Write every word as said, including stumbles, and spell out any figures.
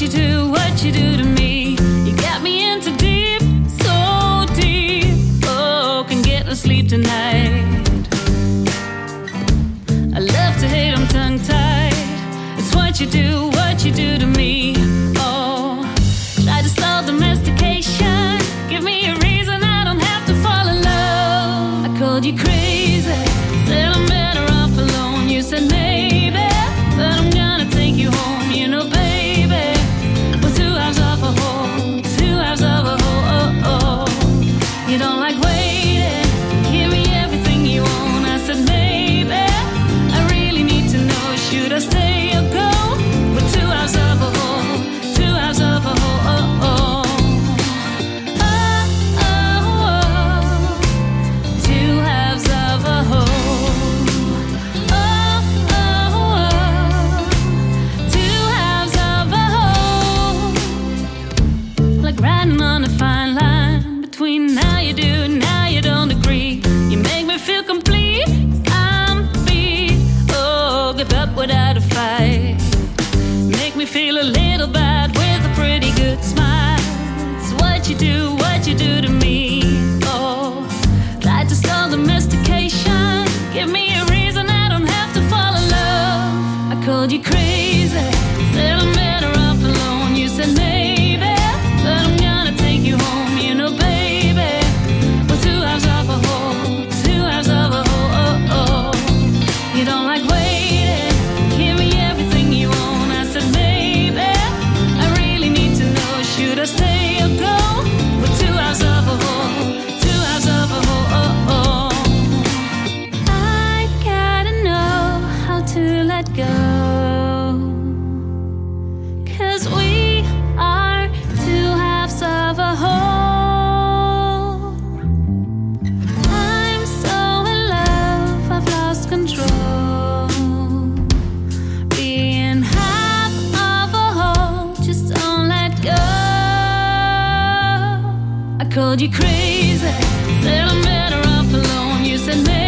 you do, what you do to me. You got me into deep, so deep. Oh, can get no sleep tonight. I love to hate, I'm tongue-tied. It's what you do, what you do to me. Oh, try to stall domestication. Give me a reason I don't have to fall in love. I called you crazy, said I'm better off alone. You said maybe, but I'm gonna take you home. You know, baby, we're two halves of a whole, two halves of a whole. Oh, oh. You don't like waiting, give me everything you want. I said maybe, I really need to know, should I stay or go? We're two halves of a whole, two halves of a whole. Oh, oh. Oh, oh, oh. Two halves of a whole. Oh, oh, oh. Two halves of a whole. Like riding on a fine line between now you do, now you don't agree. You make me feel complete, I'm beat. Oh, give up without a fight. Make me feel a little bad with a pretty good smile. It's what you do, what you do to me. Oh, try to stall domestication. Give me a reason I don't have to fall in love. I called you crazy, said I'm better off alone. You said maybe, but I'm gonna take you home. You know, baby, we're two halves of a whole, two halves of a whole. Oh, oh. You don't like waiting, give me everything you want. I said maybe, I really need to know, should I stay or go? We're two halves of a whole, two halves of a whole. Oh, oh. I gotta know how to let go, 'cause we are two halves of a whole. I'm so in love, I've lost control. Being half of a whole, just don't let go. I called you crazy, said I'm better off alone. You said maybe,